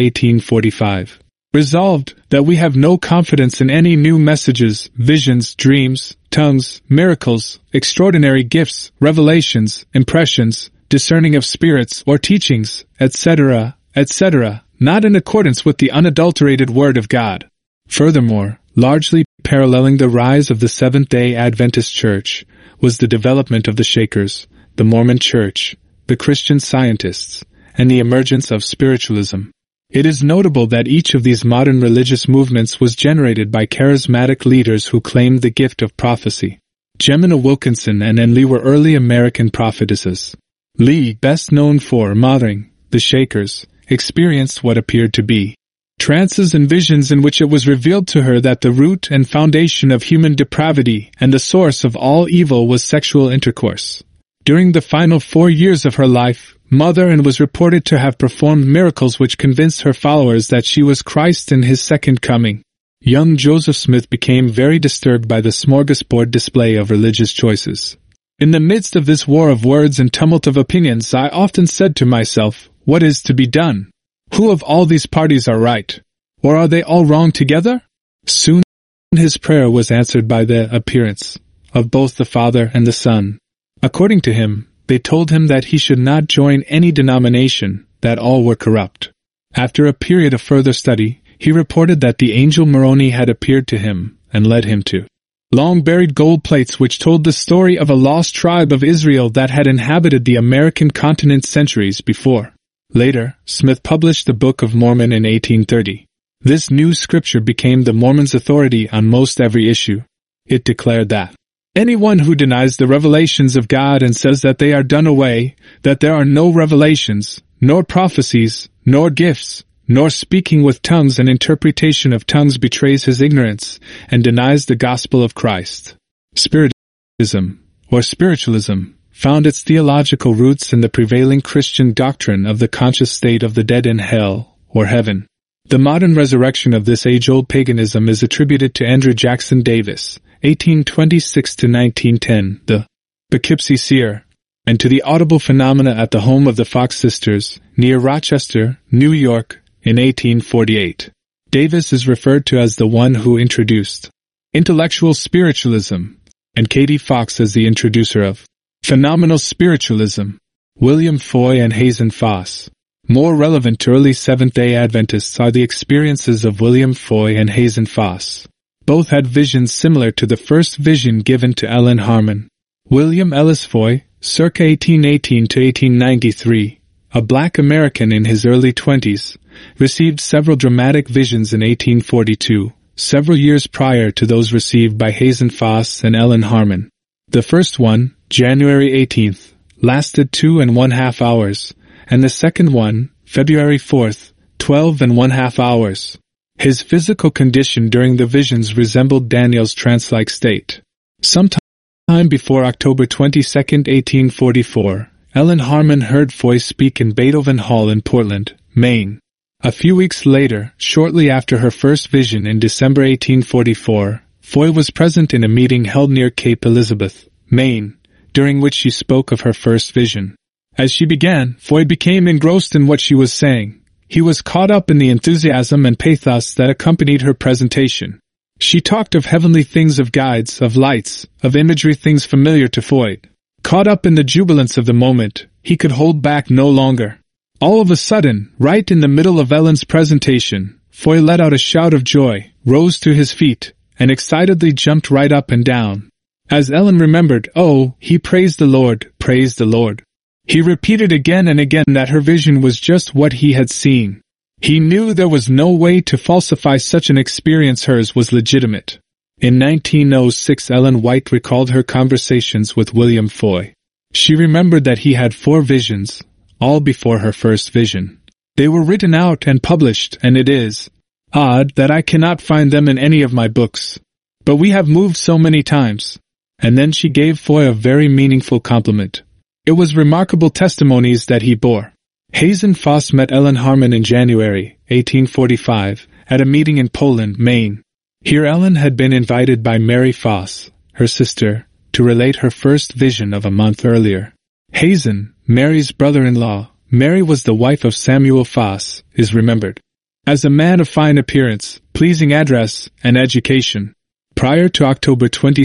1845. Resolved, that we have no confidence in any new messages, visions, dreams, tongues, miracles, extraordinary gifts, revelations, impressions, discerning of spirits or teachings, etc., etc., not in accordance with the unadulterated Word of God. Furthermore, largely paralleling the rise of the Seventh-day Adventist Church, was the development of the Shakers, the Mormon Church, the Christian Scientists, and the emergence of spiritualism. It is notable that each of these modern religious movements was generated by charismatic leaders who claimed the gift of prophecy. Jemina Wilkinson and Ann Lee were early American prophetesses. Lee, best known for mothering the Shakers, experienced what appeared to be trances and visions in which it was revealed to her that the root and foundation of human depravity and the source of all evil was sexual intercourse. During the final 4 years of her life, Mother Ann was reported to have performed miracles which convinced her followers that she was Christ in his second coming. Young Joseph Smith became very disturbed by the smorgasbord display of religious choices. In the midst of this war of words and tumult of opinions, I often said to myself, what is to be done? Who of all these parties are right? Or are they all wrong together? Soon his prayer was answered by the appearance of both the Father and the Son. According to him, they told him that he should not join any denomination, that all were corrupt. After a period of further study, he reported that the angel Moroni had appeared to him and led him to long-buried gold plates which told the story of a lost tribe of Israel that had inhabited the American continent centuries before. Later, Smith published the Book of Mormon in 1830. This new scripture became the Mormons' authority on most every issue. It declared that anyone who denies the revelations of God and says that they are done away, that there are no revelations, nor prophecies, nor gifts, nor speaking with tongues and interpretation of tongues betrays his ignorance and denies the gospel of Christ. Spiritism, or spiritualism, found its theological roots in the prevailing Christian doctrine of the conscious state of the dead in hell, or heaven. The modern resurrection of this age-old paganism is attributed to Andrew Jackson Davis, 1826–1910, the Poughkeepsie Seer, and to the audible phenomena at the home of the Fox sisters, near Rochester, New York, in 1848. Davis is referred to as the one who introduced intellectual spiritualism, and Katie Fox as the introducer of phenomenal spiritualism. William Foy and Hazen Foss. More relevant to early Seventh-day Adventists are the experiences of William Foy and Hazen Foss. Both had visions similar to the first vision given to Ellen Harmon. William Ellis Foy, circa 1818 to 1893, a black American in his early 20s, received several dramatic visions in 1842, several years prior to those received by Hazen Foss and Ellen Harmon. The first one, January 18th, lasted 2½ hours, and the second one, February 4th, 12½ hours. His physical condition during the visions resembled Daniel's trance-like state. Sometime before October 22, 1844, Ellen Harmon heard Foy speak in Beethoven Hall in Portland, Maine. A few weeks later, shortly after her first vision in December 1844, Foy was present in a meeting held near Cape Elizabeth, Maine, during which she spoke of her first vision. As she began, Foy became engrossed in what she was saying. He was caught up in the enthusiasm and pathos that accompanied her presentation. She talked of heavenly things, of guides, of lights, of imagery, things familiar to Foy. Caught up in the jubilance of the moment, he could hold back no longer. All of a sudden, right in the middle of Ellen's presentation, Foy let out a shout of joy, rose to his feet, and excitedly jumped right up and down. As Ellen remembered, oh, he praised the Lord, praised the Lord. He repeated again and again that her vision was just what he had seen. He knew there was no way to falsify such an experience. Hers was legitimate. In 1906, Ellen White recalled her conversations with William Foy. She remembered that he had 4 visions, all before her first vision. They were written out and published, and it is odd that I cannot find them in any of my books. But we have moved so many times. And then she gave Foy a very meaningful compliment. It was remarkable testimonies that he bore. Hazen Foss met Ellen Harmon in January 1845 at a meeting in Poland, Maine. Here Ellen had been invited by Mary Foss, her sister, to relate her first vision of a month earlier. Hazen, Mary's brother-in-law, Mary was the wife of Samuel Foss, is remembered as a man of fine appearance, pleasing address, and education. Prior to October 22,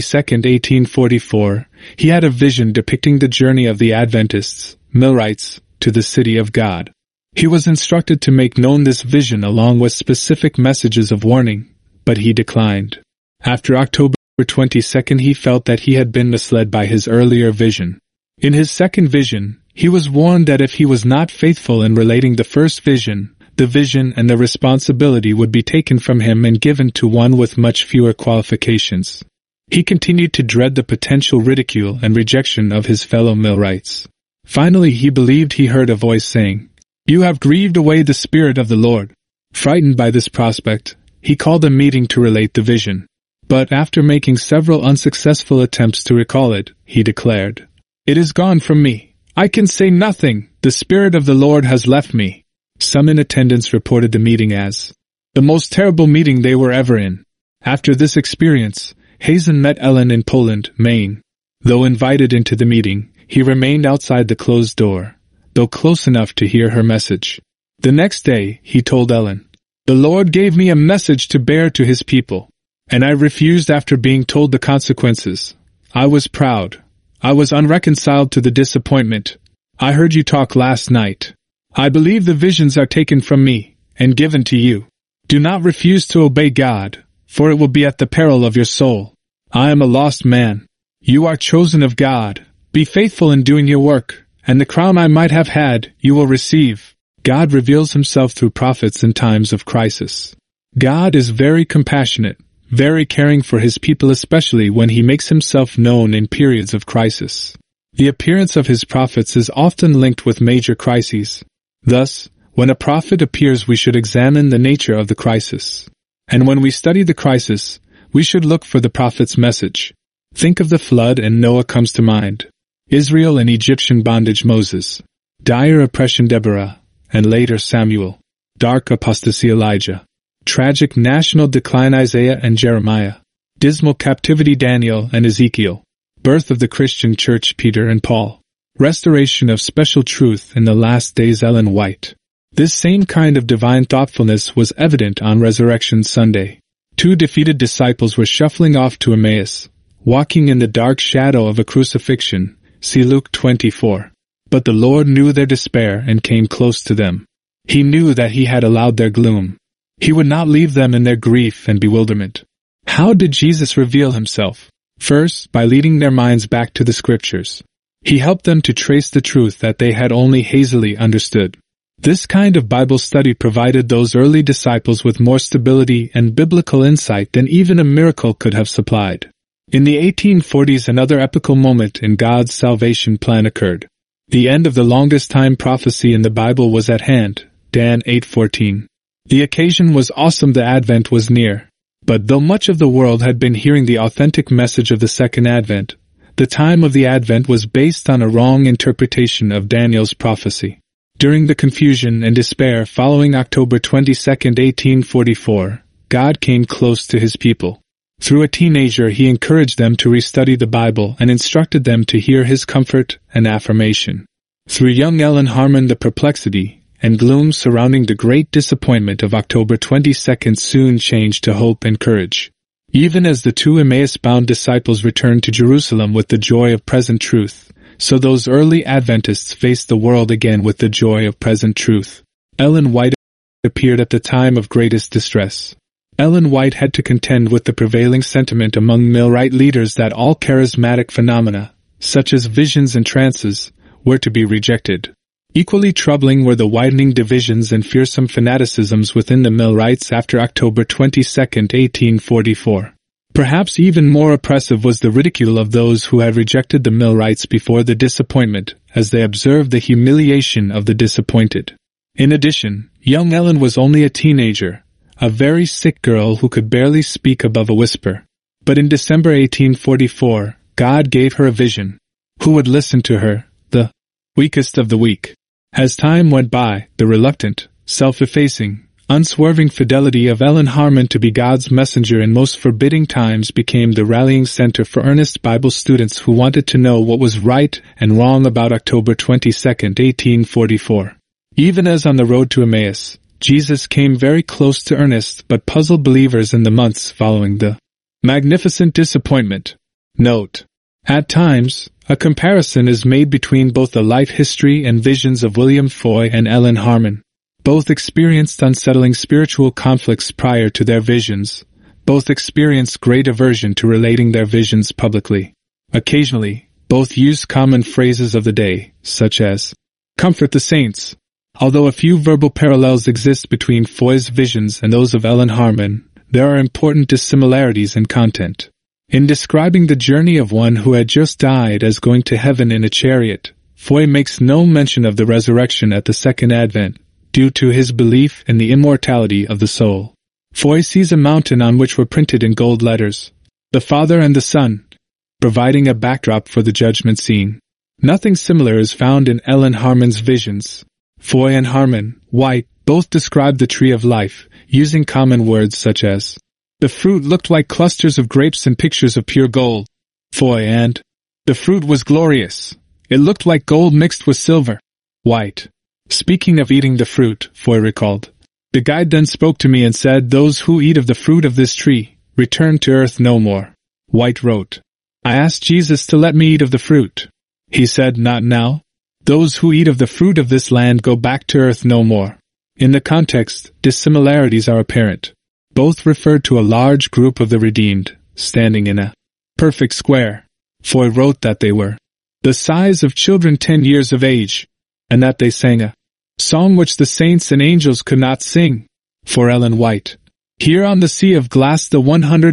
1844, he had a vision depicting the journey of the Adventists, Millwrights, to the city of God. He was instructed to make known this vision along with specific messages of warning, but he declined. After October 22, he felt that he had been misled by his earlier vision. In his second vision, he was warned that if he was not faithful in relating the first vision, the vision and the responsibility would be taken from him and given to one with much fewer qualifications. He continued to dread the potential ridicule and rejection of his fellow millwrights. Finally, he believed he heard a voice saying, "You have grieved away the Spirit of the Lord." Frightened by this prospect, he called a meeting to relate the vision. But after making several unsuccessful attempts to recall it, he declared, "It is gone from me. I can say nothing. The Spirit of the Lord has left me." Some in attendance reported the meeting as the most terrible meeting they were ever in. After this experience, Hazen met Ellen in Poland, Maine. Though invited into the meeting, he remained outside the closed door, though close enough to hear her message. The next day, he told Ellen, "The Lord gave me a message to bear to His people, and I refused after being told the consequences. I was proud. I was unreconciled to the disappointment. I heard you talk last night. I believe the visions are taken from me and given to you. Do not refuse to obey God, for it will be at the peril of your soul. I am a lost man. You are chosen of God. Be faithful in doing your work, and the crown I might have had you will receive." God reveals Himself through prophets in times of crisis. God is very compassionate, very caring for His people, especially when He makes Himself known in periods of crisis. The appearance of His prophets is often linked with major crises. Thus, when a prophet appears, we should examine the nature of the crisis. And when we study the crisis, we should look for the prophet's message. Think of the flood and Noah comes to mind. Israel and Egyptian bondage Moses. Dire oppression Deborah, and later Samuel. Dark apostasy Elijah. Tragic national decline Isaiah and Jeremiah. Dismal captivity Daniel and Ezekiel. Birth of the Christian Church Peter and Paul. Restoration of special truth in the last days Ellen White. This same kind of divine thoughtfulness was evident on Resurrection Sunday. 2 defeated disciples were shuffling off to Emmaus, walking in the dark shadow of a crucifixion, see Luke 24. But the Lord knew their despair and came close to them. He knew that He had allowed their gloom. He would not leave them in their grief and bewilderment. How did Jesus reveal Himself? First, by leading their minds back to the Scriptures. He helped them to trace the truth that they had only hazily understood. This kind of Bible study provided those early disciples with more stability and biblical insight than even a miracle could have supplied. In the 1840s, another epical moment in God's salvation plan occurred. The end of the longest time prophecy in the Bible was at hand, Dan 8:14. The occasion was awesome. The Advent was near. But though much of the world had been hearing the authentic message of the Second Advent, the time of the Advent was based on a wrong interpretation of Daniel's prophecy. During the confusion and despair following October 22, 1844, God came close to His people. Through a teenager, He encouraged them to restudy the Bible and instructed them to hear His comfort and affirmation. Through young Ellen Harmon, the perplexity and gloom surrounding the great disappointment of October 22 soon changed to hope and courage. Even as the 2 Emmaus-bound disciples returned to Jerusalem with the joy of present truth, So those early Adventists faced the world again with the joy of present truth. Ellen White appeared at the time of greatest distress. Ellen White had to contend with the prevailing sentiment among Millerite leaders that all charismatic phenomena, such as visions and trances, were to be rejected. Equally troubling were the widening divisions and fearsome fanaticisms within the Millerites after October 22, 1844. Perhaps even more oppressive was the ridicule of those who had rejected the Millerites before the disappointment, as they observed the humiliation of the disappointed. In addition, young Ellen was only a teenager, a very sick girl who could barely speak above a whisper. But in December 1844, God gave her a vision. Who would listen to her, the weakest of the weak? As time went by, the reluctant, self-effacing, unswerving fidelity of Ellen Harmon to be God's messenger in most forbidding times became the rallying center for earnest Bible students who wanted to know what was right and wrong about October 22, 1844. Even as on the road to Emmaus, Jesus came very close to earnest but puzzled believers in the months following the magnificent disappointment. Note: at times, a comparison is made between both the life history and visions of William Foy and Ellen Harmon. Both experienced unsettling spiritual conflicts prior to their visions. Both experienced great aversion to relating their visions publicly. Occasionally, both used common phrases of the day, such as, "Comfort the saints." Although a few verbal parallels exist between Foy's visions and those of Ellen Harmon, there are important dissimilarities in content. In describing the journey of one who had just died as going to heaven in a chariot, Foy makes no mention of the resurrection at the second advent, due to his belief in the immortality of the soul. Foy sees a mountain on which were printed in gold letters, "The Father and the Son," providing a backdrop for the judgment scene. Nothing similar is found in Ellen Harmon's visions. Foy and Harmon, White, both describe the tree of life, using common words such as, "The fruit looked like clusters of grapes and pictures of pure gold." Foy and, "The fruit was glorious. It looked like gold mixed with silver." White. Speaking of eating the fruit, Foy recalled, "The guide then spoke to me and said, 'Those who eat of the fruit of this tree return to earth no more.'" White wrote, "I asked Jesus to let me eat of the fruit. He said, 'Not now. Those who eat of the fruit of this land go back to earth no more.'" In the context, dissimilarities are apparent. Both referred to a large group of the redeemed, standing in a perfect square. Foy wrote that they were the size of children 10 years of age, and that they sang a song which the saints and angels could not sing. For Ellen White, "Here on the sea of glass the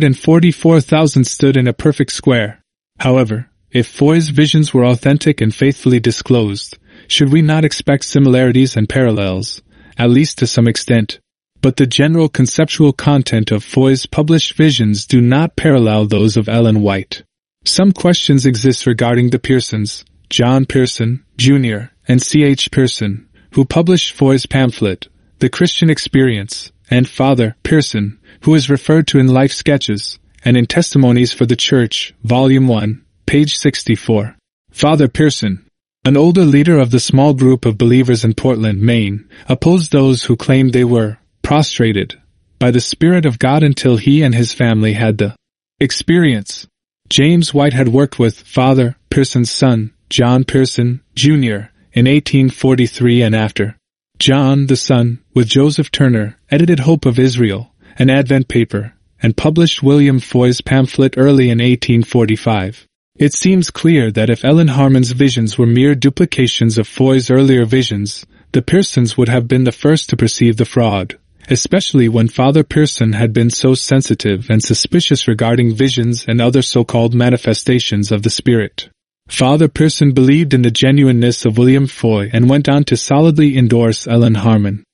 144,000 stood in a perfect square." However, if Foy's visions were authentic and faithfully disclosed, should we not expect similarities and parallels, at least to some extent? But the general conceptual content of Foy's published visions do not parallel those of Ellen White. Some questions exist regarding the Pearsons, John Pearson, Jr., and C.H. Pearson, who published Foy's pamphlet, The Christian Experience, and Father Pearson, who is referred to in Life Sketches, and in Testimonies for the Church, Volume 1, page 64. Father Pearson, an older leader of the small group of believers in Portland, Maine, opposed those who claimed they were prostrated by the Spirit of God until he and his family had the experience. James White had worked with Father Pearson's son, John Pearson, Jr., in 1843 and after. John, the son, with Joseph Turner, edited Hope of Israel, an Advent paper, and published William Foy's pamphlet early in 1845. It seems clear that if Ellen Harmon's visions were mere duplications of Foy's earlier visions, the Pearsons would have been the first to perceive the fraud, especially when Father Pearson had been so sensitive and suspicious regarding visions and other so-called manifestations of the Spirit. Father Pearson believed in the genuineness of William Foy and went on to solidly endorse Ellen Harmon.